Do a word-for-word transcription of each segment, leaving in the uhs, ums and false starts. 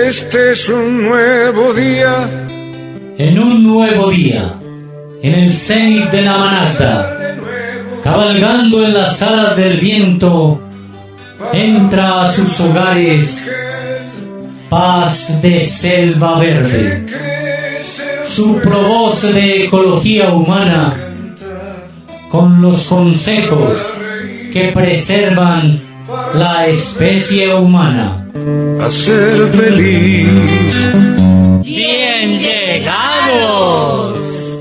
Este es un nuevo día. En un nuevo día, en el cenit de la manata, cabalgando en las alas del viento, entra a sus hogares paz de selva verde. Su provoz de ecología humana, con los consejos que preservan la especie humana. A ser feliz. ¡Bien llegados!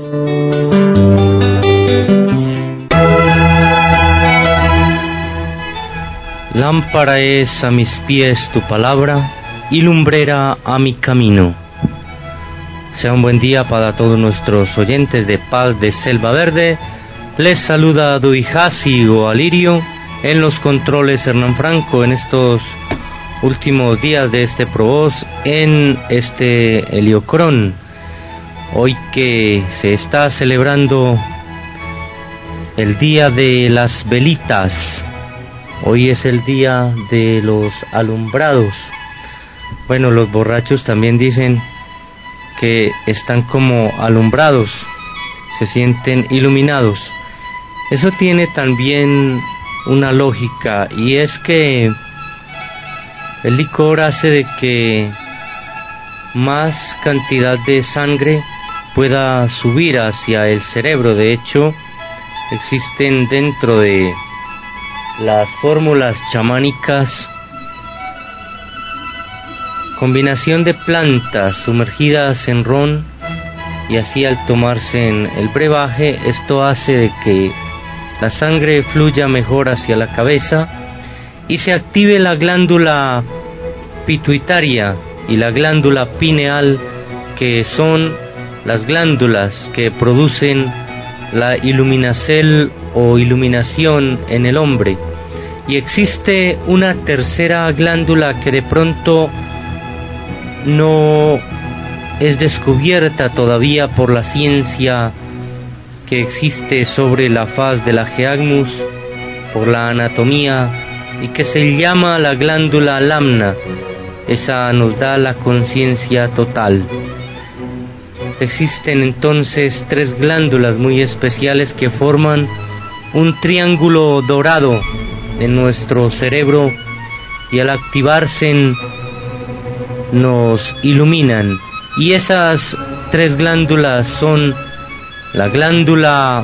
Lámpara es a mis pies tu palabra y lumbrera a mi camino. Sea un buen día para todos nuestros oyentes de Paz de Selva Verde. Les saluda Duijasi o Alirio, en los controles Hernán Franco, en estos últimos días de este Provoz en este Heliocrón. Hoy que se está celebrando el día de las velitas, hoy es el día de los alumbrados. Bueno, los borrachos también dicen que están como alumbrados, se sienten iluminados. Eso tiene también una lógica, y es que el licor hace de que más cantidad de sangre pueda subir hacia el cerebro. De hecho, existen dentro de las fórmulas chamánicas combinación de plantas sumergidas en ron, y así al tomarse en el brebaje, esto hace de que la sangre fluya mejor hacia la cabeza y se active la glándula pituitaria y la glándula pineal, que son las glándulas que producen la iluminacel o iluminación en el hombre. Y existe una tercera glándula que de pronto no es descubierta todavía por la ciencia que existe sobre la faz de la Geagmus, por la anatomía, y que se llama la glándula lamna. Esa nos da la conciencia total. Existen entonces tres glándulas muy especiales que forman un triángulo dorado en nuestro cerebro, y al activarse nos iluminan. Y esas tres glándulas son la glándula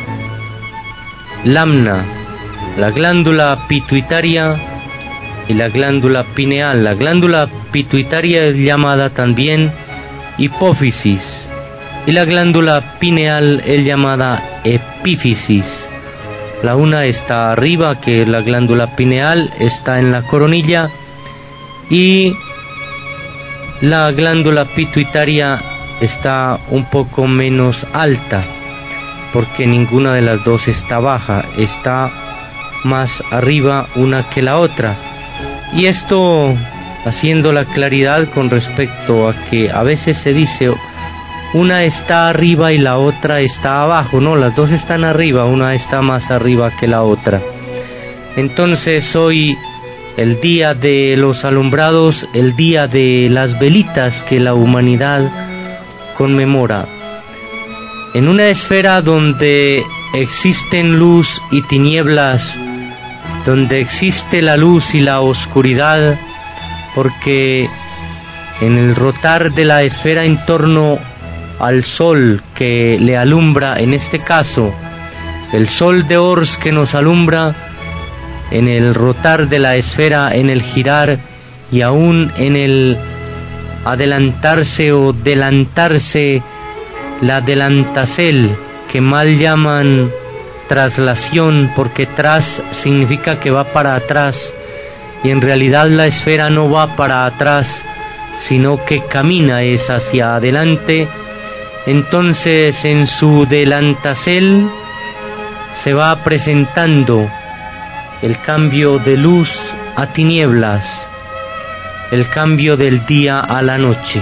lamna, la glándula pituitaria y la glándula pineal. La glándula pituitaria es llamada también hipófisis, y la glándula pineal es llamada epífisis. La una está arriba, que es la glándula pineal, está en la coronilla, y la glándula pituitaria está un poco menos alta, porque ninguna de las dos está baja, está más arriba una que la otra. Y esto haciendo la claridad con respecto a que a veces se dice una está arriba y la otra está abajo. No, las dos están arriba, una está más arriba que la otra. Entonces hoy, el día de los alumbrados, el día de las velitas que la humanidad conmemora, en una esfera donde existen luz y tinieblas, donde existe la luz y la oscuridad, porque en el rotar de la esfera en torno al sol que le alumbra, en este caso el sol de Ors que nos alumbra, en el rotar de la esfera, en el girar y aún en el adelantarse o delantarse, la delantacel, que mal llaman traslación, porque tras significa que va para atrás, y en realidad la esfera no va para atrás, sino que camina es hacia adelante. Entonces en su delantacel se va presentando el cambio de luz a tinieblas, el cambio del día a la noche.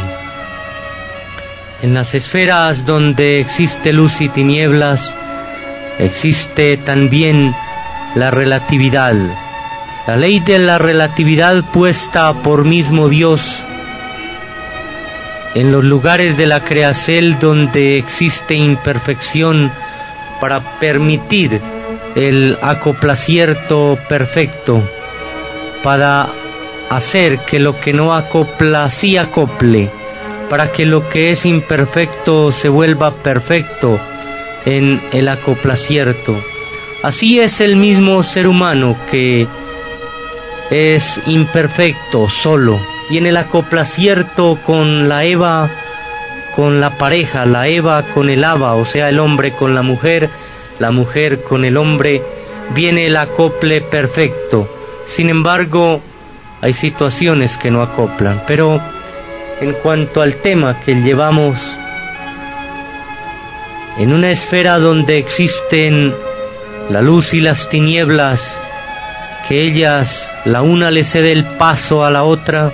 En las esferas donde existe luz y tinieblas, existe también la relatividad, la ley de la relatividad puesta por mismo Dios en los lugares de la creacel donde existe imperfección, para permitir el acoplacierto perfecto, para hacer que lo que no acopla sí acople, para que lo que es imperfecto se vuelva perfecto en el acoplacierto. Así es el mismo ser humano, que es imperfecto solo, y en el acoplacierto con la Eva, con la pareja, la Eva con el Ava, o sea, el hombre con la mujer, la mujer con el hombre, viene el acople perfecto. Sin embargo, hay situaciones que no acoplan. Pero en cuanto al tema que llevamos, en una esfera donde existen la luz y las tinieblas, que ellas, la una le cede el paso a la otra,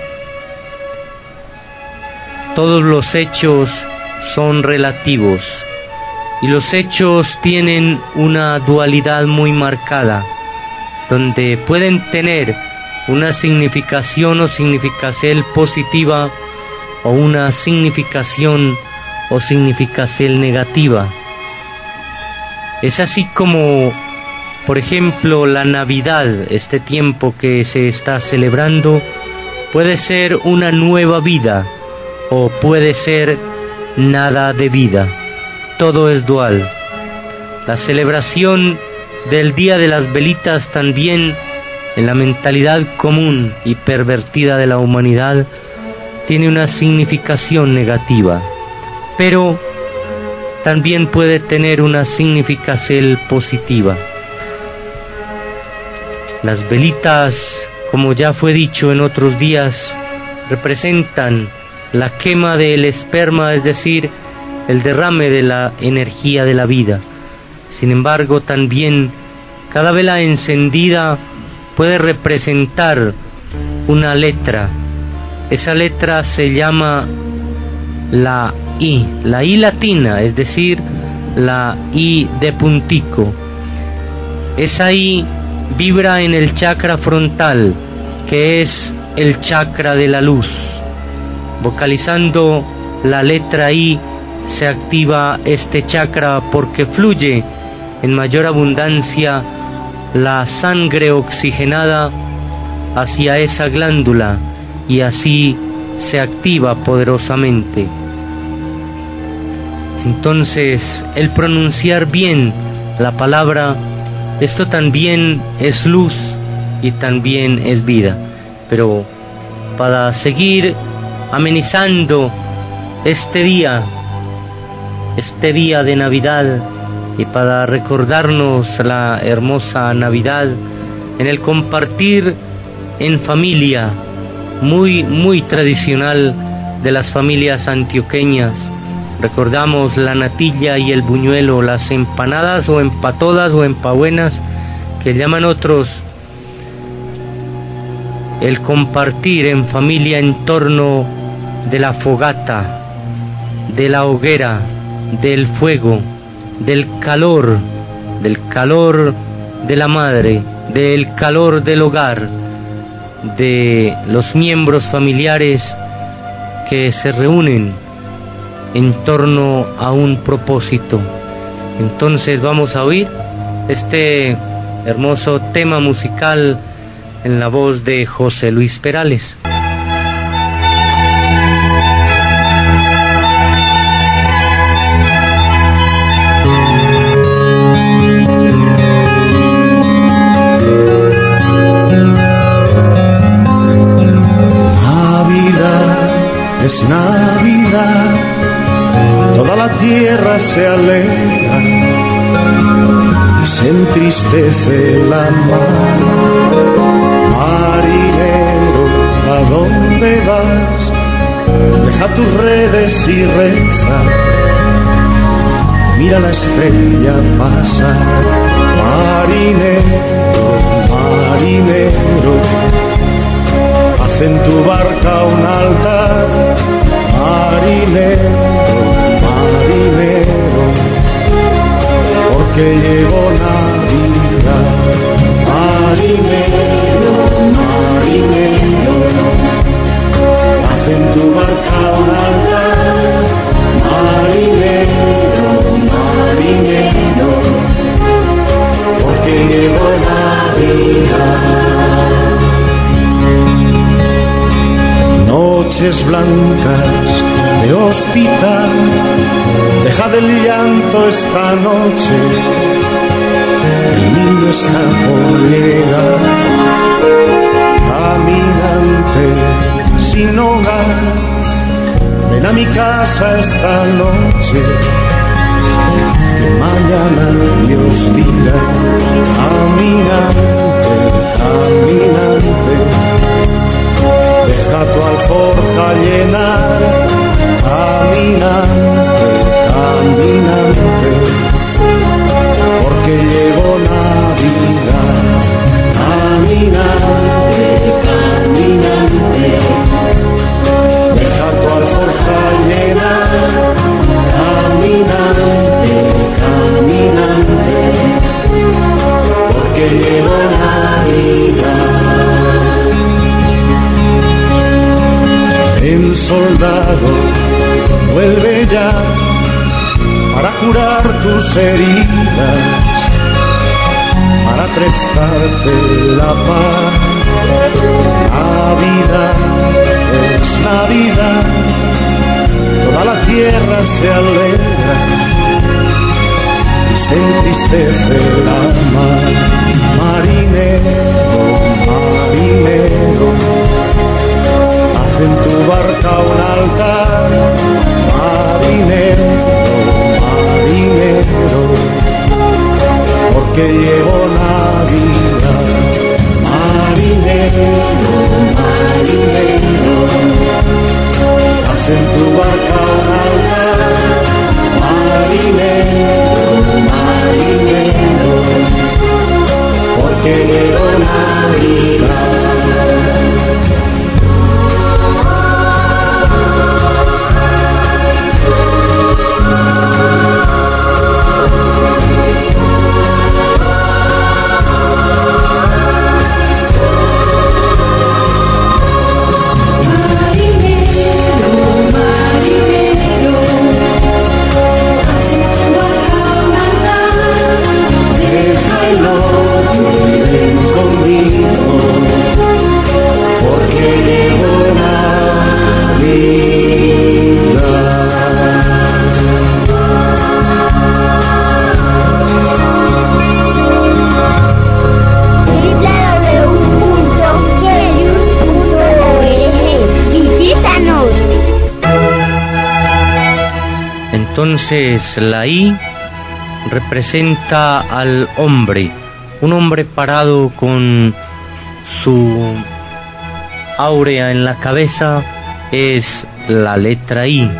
todos los hechos son relativos, y los hechos tienen una dualidad muy marcada, donde pueden tener una significación o significación positiva, o una significación o significación negativa. Es así como, por ejemplo, la Navidad, este tiempo que se está celebrando, puede ser una nueva vida, o puede ser nada de vida. Todo es dual. La celebración del Día de las Velitas también, en la mentalidad común y pervertida de la humanidad, tiene una significación negativa, pero también puede tener una significación positiva. Las velitas, como ya fue dicho en otros días, representan la quema del esperma, es decir, el derrame de la energía de la vida. Sin embargo, también cada vela encendida puede representar una letra. Esa letra se llama la I, la I latina, es decir, la I de puntico. Esa I vibra en el chakra frontal, que es el chakra de la luz. Vocalizando la letra I se activa este chakra, porque fluye en mayor abundancia la sangre oxigenada hacia esa glándula, y así se activa poderosamente. Entonces, el pronunciar bien la palabra, esto también es luz y también es vida. Pero para seguir amenizando este día, este día de Navidad, y para recordarnos la hermosa Navidad, en el compartir en familia, muy, muy tradicional de las familias antioqueñas, recordamos la natilla y el buñuelo, las empanadas o empatodas o empabuenas, que llaman otros, el compartir en familia en torno de la fogata, de la hoguera, del fuego, del calor, del calor de la madre, del calor del hogar, de los miembros familiares que se reúnen en torno a un propósito. Entonces vamos a oír este hermoso tema musical en la voz de José Luis Perales. Es Navidad, toda la tierra se alegra y se entristece la mar. Marinero, ¿a dónde vas? Deja tus redes y reza, mira la estrella pasar. Marinero, marinero, haz en tu barca un altar. Marinero, marinero, porque llegó Navidad. Marinero, marinero, haz en tu barca un altar. noches blancas de hospital, deja del llanto esta noche, el niño está por llegar, caminante sin hogar, ven a mi casa esta noche, y mañana Dios dirá, caminante, caminante, deja tu alforja llenar, caminante, caminante, porque llegó Navidad, caminante, caminante, deja tu alforja llenar, caminante, caminante, porque llegó Navidad. El soldado vuelve ya para curar tus heridas, para prestarte la paz. Navidad es Navidad, toda la tierra se alegra y se entristece la mar. Marinero, marinero, en tu barca un altar, marinero, marinero, porque llegó Navidad, marinero, marinero, haz en tu barca un altar, marinero, marinero, porque llegó Navidad. Entonces la I representa al hombre, un hombre parado con su áurea en la cabeza, es la letra I.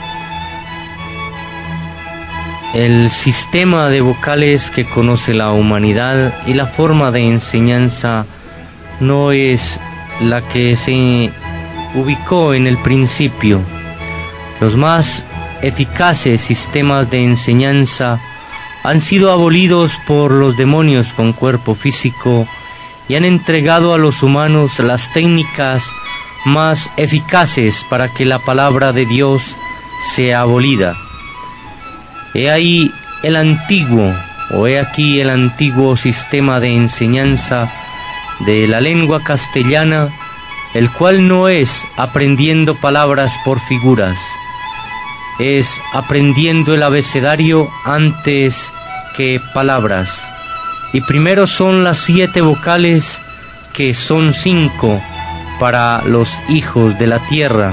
El sistema de vocales que conoce la humanidad y la forma de enseñanza no es la que se ubicó en el principio. Los más eficaces sistemas de enseñanza han sido abolidos por los demonios con cuerpo físico y han entregado a los humanos las técnicas más eficaces para que la palabra de Dios sea abolida. He ahí el antiguo, o he aquí el antiguo sistema de enseñanza de la lengua castellana, el cual no es aprendiendo palabras por figuras, es aprendiendo el abecedario antes que palabras. Y primero son las siete vocales, que son cinco para los hijos de la tierra.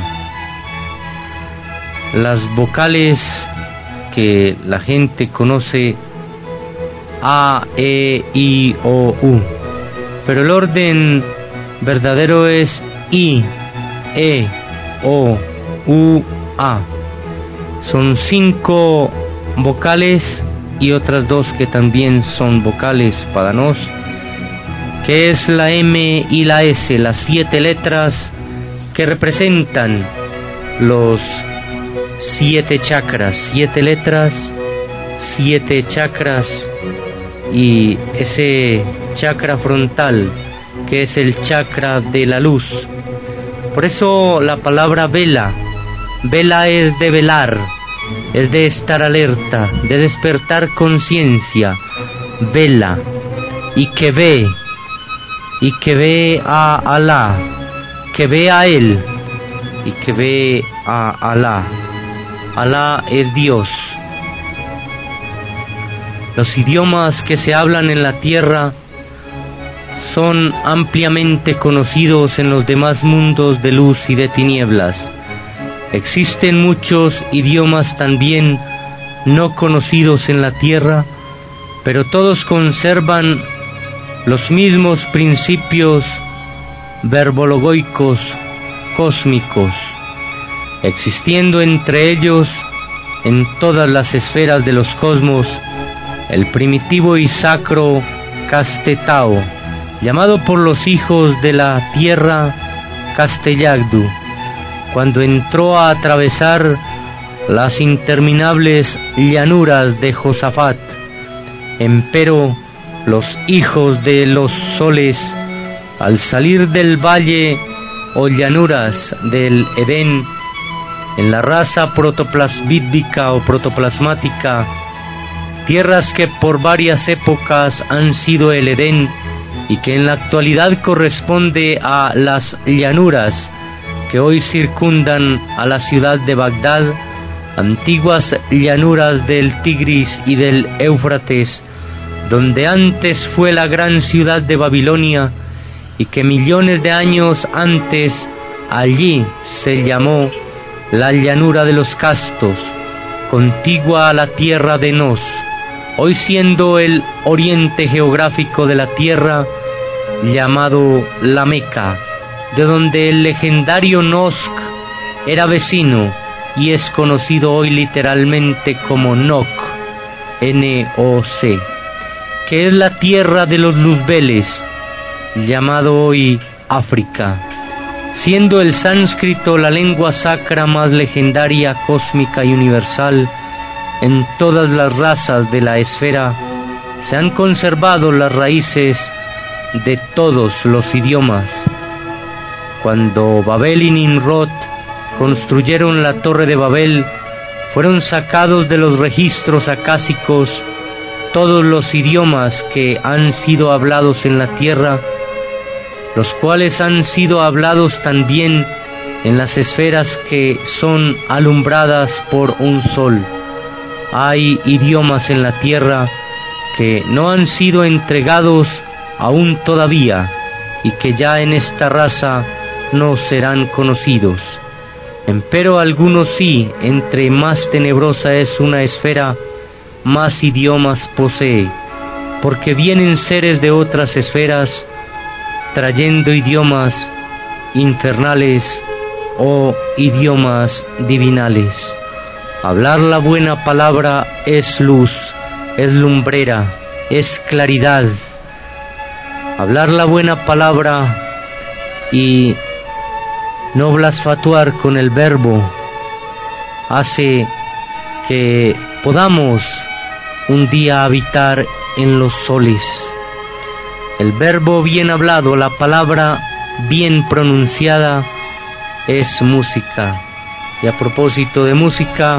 Las vocales que la gente conoce: A, E, I, O, U. Pero el orden verdadero es I, E, O, U, A. Son cinco vocales y otras dos que también son vocales para nos, que es la M y la S, las siete letras que representan los siete chakras, siete letras, siete chakras, y ese chakra frontal que es el chakra de la luz. Por eso la palabra vela, vela es de velar, es de estar alerta, de despertar conciencia. Vela, y que ve, y que ve a Alá, que ve a Él, y que ve a Alá. Alá es Dios. Los idiomas que se hablan en la tierra son ampliamente conocidos en los demás mundos de luz y de tinieblas. Existen muchos idiomas también no conocidos en la tierra, pero todos conservan los mismos principios verbologoicos cósmicos, existiendo entre ellos en todas las esferas de los cosmos el primitivo y sacro Castetao, llamado por los hijos de la tierra Castellagdu, cuando entró a atravesar las interminables llanuras de Josafat. Empero los hijos de los soles, al salir del valle o llanuras del Edén, en la raza protoplasmídica o protoplasmática, tierras que por varias épocas han sido el Edén y que en la actualidad corresponde a las llanuras que hoy circundan a la ciudad de Bagdad, antiguas llanuras del Tigris y del Éufrates, donde antes fue la gran ciudad de Babilonia, y que millones de años antes allí se llamó la llanura de los Castos, contigua a la tierra de Nos, hoy siendo el oriente geográfico de la tierra, llamado la Meca, de donde el legendario Nosk era vecino y es conocido hoy literalmente como Nok, N O C, que es la tierra de los Luzbeles, llamado hoy África, siendo el sánscrito la lengua sacra más legendaria, cósmica y universal. En todas las razas de la esfera se han conservado las raíces de todos los idiomas. Cuando Babel y Nimrod construyeron la Torre de Babel, fueron sacados de los registros acásicos todos los idiomas que han sido hablados en la tierra, los cuales han sido hablados también en las esferas que son alumbradas por un sol. Hay idiomas en la tierra que no han sido entregados aún todavía y que ya en esta raza no serán conocidos. Empero algunos sí, entre más tenebrosa es una esfera, más idiomas posee, porque vienen seres de otras esferas trayendo idiomas infernales o idiomas divinales. Hablar la buena palabra es luz, es lumbrera, es claridad. Hablar la buena palabra y no blasfatuar con el verbo hace que podamos un día habitar en los soles. El verbo bien hablado, la palabra bien pronunciada es música. Y a propósito de música,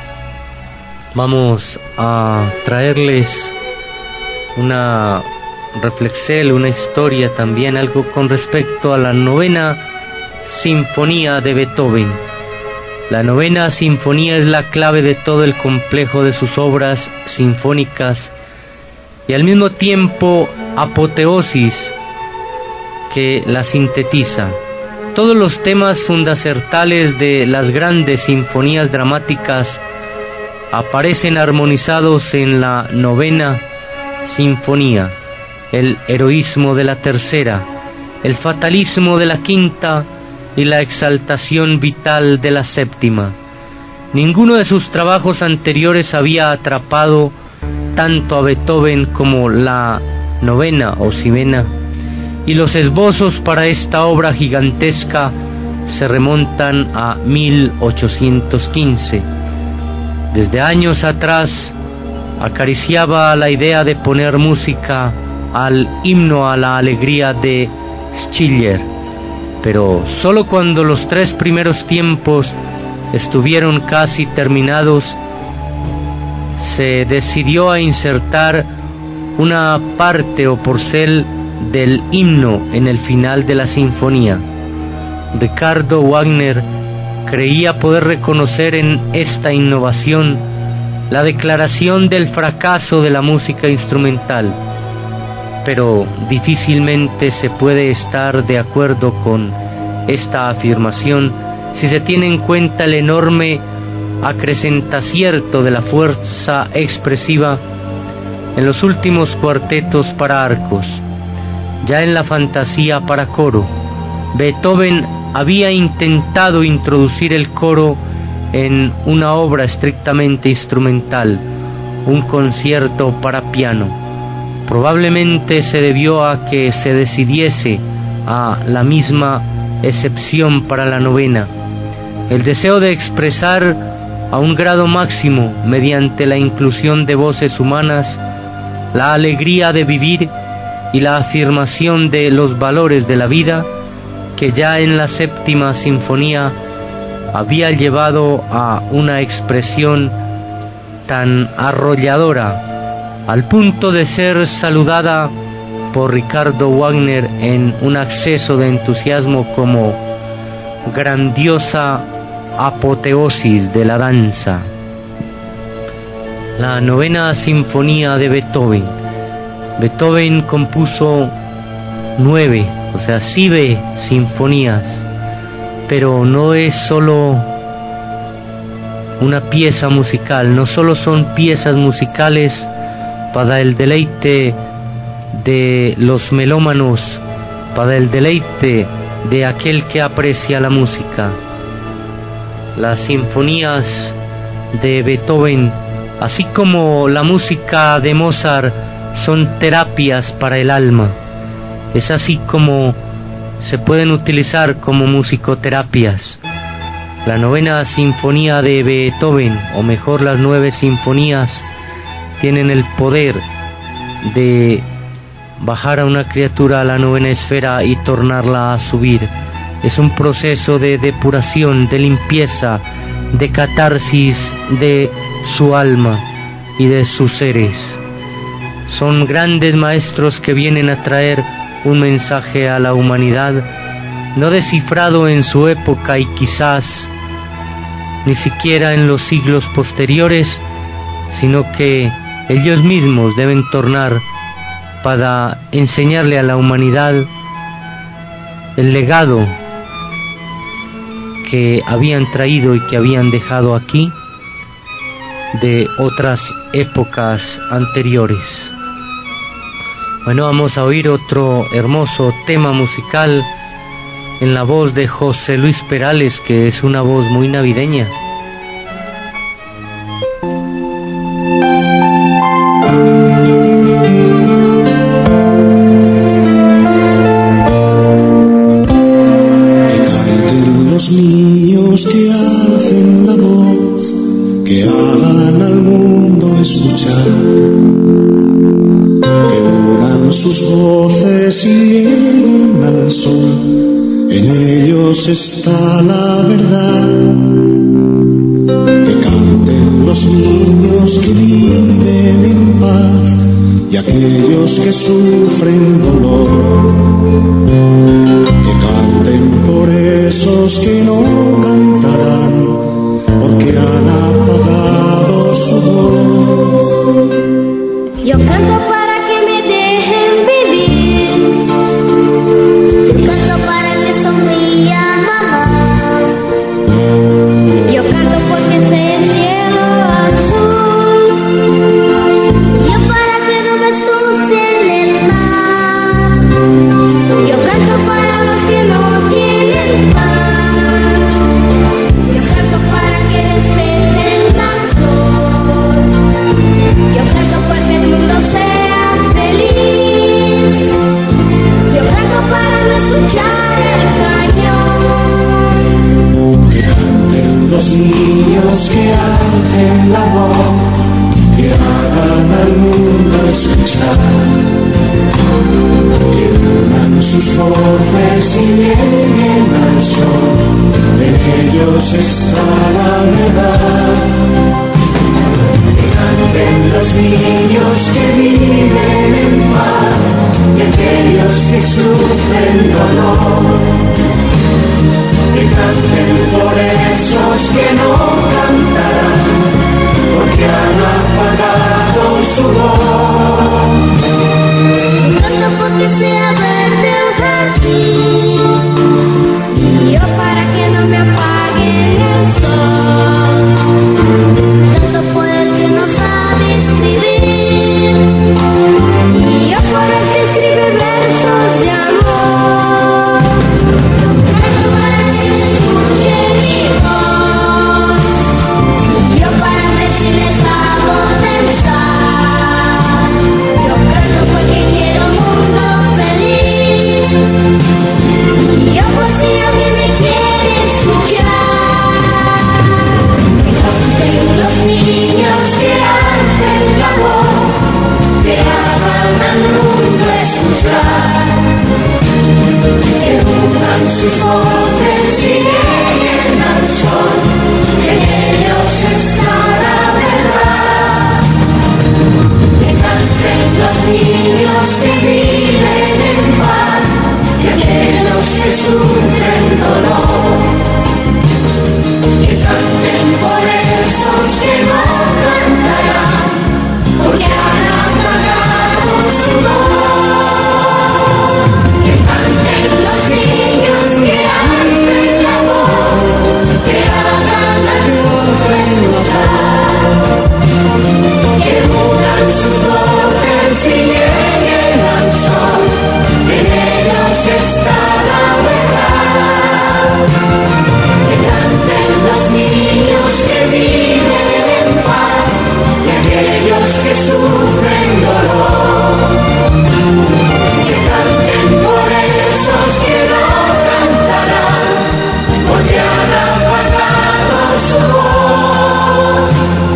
vamos a traerles una reflexión, una historia también, algo con respecto a la novena sinfonía de Beethoven. La novena sinfonía es la clave de todo el complejo de sus obras sinfónicas y al mismo tiempo apoteosis que la sintetiza. Todos los temas fundacertales de las grandes sinfonías dramáticas aparecen armonizados en la novena sinfonía: el heroísmo de la tercera, el fatalismo de la quinta y la exaltación vital de la séptima. Ninguno de sus trabajos anteriores había atrapado tanto a Beethoven como la novena o simena, y los esbozos para esta obra gigantesca se remontan a mil ochocientos quince. Desde años atrás acariciaba la idea de poner música al himno a la alegría de Schiller, pero solo cuando los tres primeros tiempos estuvieron casi terminados se decidió a insertar una parte o porcel del himno en el final de la sinfonía. Ricardo Wagner creía poder reconocer en esta innovación la declaración del fracaso de la música instrumental, pero difícilmente se puede estar de acuerdo con esta afirmación si se tiene en cuenta el enorme acrecentacierto de la fuerza expresiva en los últimos cuartetos para arcos. Ya en la fantasía para coro, Beethoven había intentado introducir el coro en una obra estrictamente instrumental, un concierto para piano. Probablemente se debió a que se decidiese a la misma excepción para la novena, el deseo de expresar a un grado máximo, mediante la inclusión de voces humanas, la alegría de vivir y la afirmación de los valores de la vida, que ya en la séptima sinfonía había llevado a una expresión tan arrolladora, al punto de ser saludada por Richard Wagner en un acceso de entusiasmo como grandiosa apoteosis de la danza. La novena sinfonía de Beethoven. Beethoven compuso nueve, o sea, siete sinfonías, pero no es solo una pieza musical, no solo son piezas musicales para el deleite de los melómanos, para el deleite de aquel que aprecia la música. Las sinfonías de Beethoven, así como la música de Mozart, son terapias para el alma. Es así como se pueden utilizar como musicoterapias. La novena sinfonía de Beethoven, o mejor las nueve sinfonías, tienen el poder de bajar a una criatura a la novena esfera y tornarla a subir. Es un proceso de depuración, de limpieza, de catarsis de su alma y de sus seres. Son grandes maestros que vienen a traer un mensaje a la humanidad, no descifrado en su época y quizás ni siquiera en los siglos posteriores, sino que ellos mismos deben tornar para enseñarle a la humanidad el legado que habían traído y que habían dejado aquí de otras épocas anteriores. Bueno, vamos a oír otro hermoso tema musical en la voz de José Luis Perales, que es una voz muy navideña. Niños que hacen la voz, que hagan al mundo escuchar, que unan sus voces y lleguen al sol, en ellos está la verdad. Que canten los niños que viven en paz y aquellos que sufren dolor. Que canten por esos que no cantarán, porque han apagado su voz. Yo canto para que me dejen vivir, canto para que sonría mamá. Yo canto porque sé el cielo azul, yo para que no me asusten el mar. Yo canto para los que no tienen paz, yo canto para que despierten la sol, yo canto para que el mundo sea feliz, yo canto para no escuchar el cañón. Que canten los niños que hacen la voz, que hagan al mundo escuchar, que unan sus voces y lleguen al sol, en ellos está la verdad. Que canten los niños que viven en paz y aquellos que sufren dolor. que canten por esos que no cantarán, porque han apagado su voz. Canto porque sea verde el jardín, y yo para que no me apaguen el sol. Canto por el que no sabe escribir, y yo por el que escribe versos de amor. Canto para que escuche mi voz, y yo para ver si les hago pensar. Yo canto porque quiero un mundo feliz, y yo por si alguien me quiere escuchar. Que canten los niños que alcen la voz, que hagan al mundo escuchar, que unan sus voces y lleguen al sol, que en ellos está la verdad. Que canten los niños que viven en paz, y aquellos que sufren dolor. Que canten por esos que no cantarán, porque han apagado su voz. Que canten los niños que alcen la voz, que hagan al mundo escuchar, que unan sus voces y lleguen al sol, que en ellos está la verdad. Que canten los niños que viven en paz, y aquellos que sufren dolor. Que canten por esos que no cantarán, porque han apagado su voz.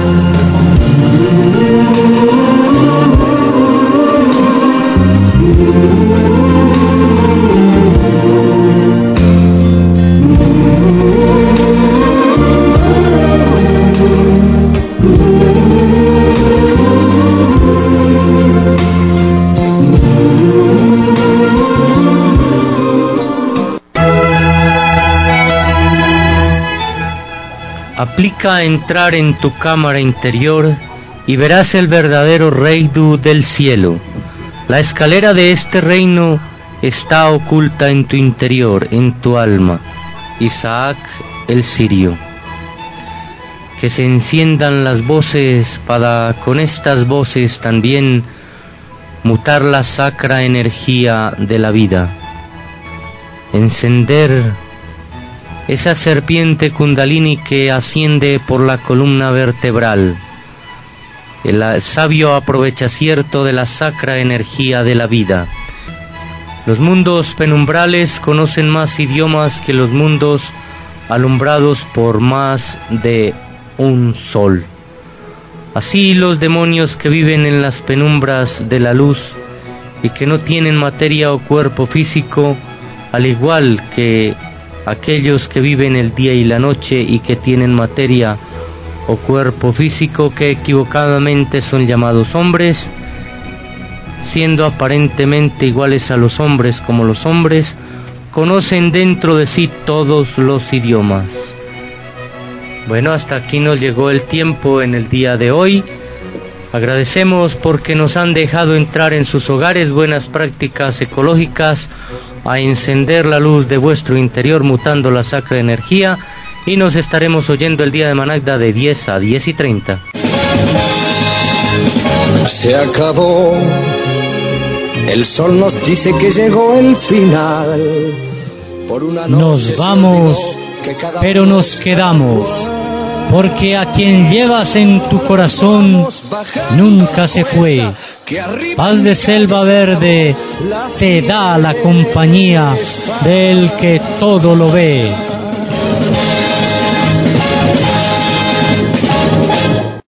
Aplica a entrar en tu cámara interior y verás el verdadero reino del cielo. La escalera de este reino está oculta en tu interior, en tu alma. Isaac el Sirio. Que se enciendan las voces para con estas voces también mutar la sacra energía de la vida. Encender esa serpiente kundalini que asciende por la columna vertebral, el sabio aprovechacierto de la sacra energía de la vida. Los mundos penumbrales conocen más idiomas que los mundos alumbrados por más de un sol. Así los demonios que viven en las penumbras de la luz y que no tienen materia o cuerpo físico, al igual que aquellos que viven el día y la noche y que tienen materia o cuerpo físico, que equivocadamente son llamados hombres, siendo aparentemente iguales a los hombres como los hombres, conocen dentro de sí todos los idiomas. Bueno, hasta aquí nos llegó el tiempo en el día de hoy. Agradecemos porque nos han dejado entrar en sus hogares buenas prácticas ecológicas, a encender la luz de vuestro interior mutando la sacra energía, y nos estaremos oyendo el día de Managda de diez a diez y treinta. Se acabó, el sol nos dice que llegó el final. Por una noche Nos vamos, que cada pero nos quedamos, porque a quien llevas en tu corazón nunca se fue. Paz de selva verde te da la compañía del que todo lo ve.